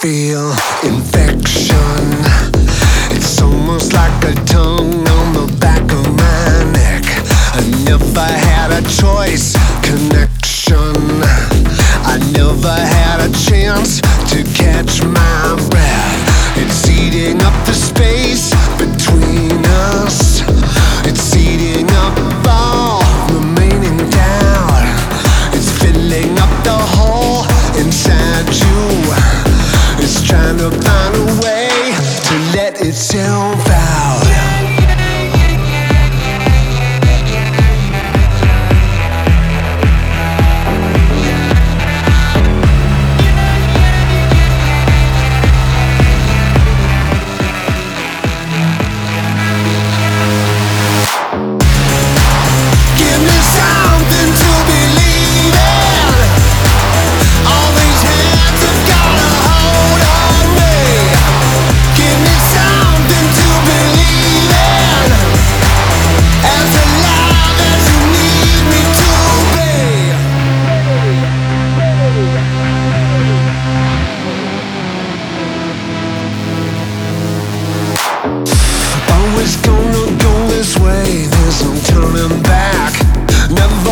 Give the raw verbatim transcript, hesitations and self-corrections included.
feel infection. It's almost like a tongue on the back of my neck. I never had a choice, connection. I never had a chance to catch my breath. It's eating up the space between us. It's eating up all remaining doubt. It's filling up the hole inside you. It's trying to find a way to let itself out. Always gonna go this way, there's no turning back. Never